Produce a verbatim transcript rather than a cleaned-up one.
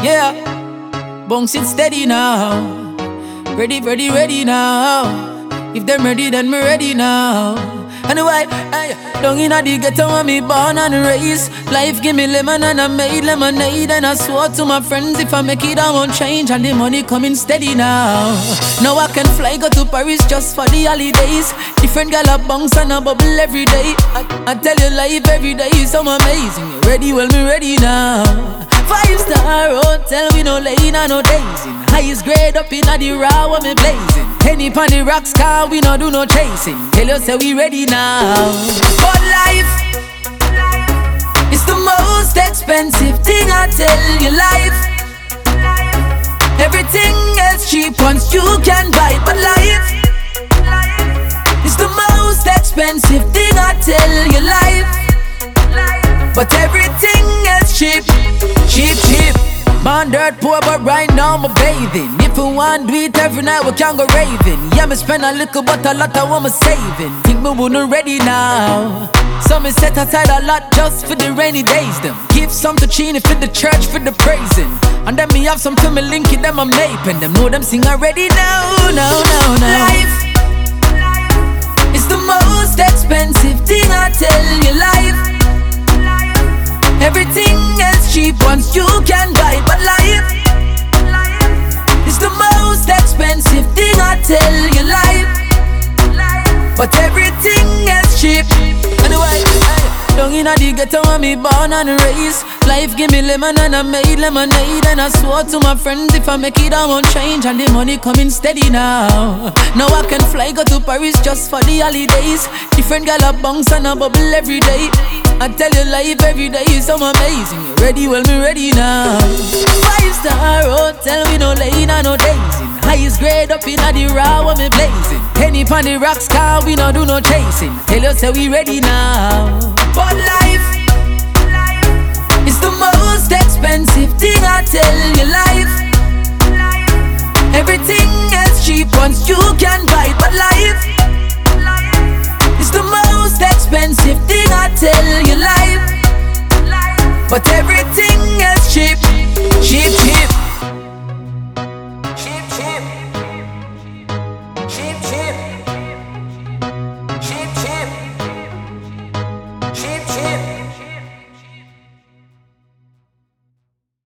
Yeah, bounce it steady now. Ready, ready, ready now. If them ready, then me ready now. Anyway, hey, down inna the ghetto when me born and raised. Life give me lemon and I made lemonade. And I swore to my friends if I make it I won't change. And the money coming steady now. Now I can fly, go to Paris just for the holidays. Different gal a bounce and a bubble every day. I, I tell you life every day is so amazing. You ready? Well me ready now. Five star hotel, we no lane and no dazing. Highest grade up inna the raw when me blazing. Penny pon the rocks car, we no do no chasing. Tell you say we ready now. But life is the most expensive thing, I tell you. Life, everything else cheap once you can buy. But life is the most expensive thing, I tell you. Life, but everything else cheap, cheap, cheap. Born dirt poor, but right now I'm bathing. If we want do it every night, we can go raving. Yeah, me spend a little, but a lot I want me saving. Think me wouldn't ready now. So me set aside a lot just for the rainy days. Them give some to Chini for the church for the praising. And then me have some to me link it, them I'm maping. Them know them sing already now, now, now, now. Life is the most expensive thing, I tell you. Life, everything else cheap once you can buy. But life is the most expensive thing, I tell you. Life, but everything else cheap. Anyway, hey, down inna the ghetto when me born and raised. Life give me lemon and I made lemonade. And I swore to my friends if I make it I won't change. And the money coming steady now. Now I can fly, go to Paris just for the holidays. Different gal a bounce and a bubble every day. I tell you life every day is so amazing. You ready? Well me ready now. Five star hotel, we no lane and no dazing. Highest grade up inna the raw when me blazing. Penny pon the rocks car, we no do no chasing. Tell you say we ready now. But life is the most expensive thing, I tell you. Life, everything else cheap once you can buy. But life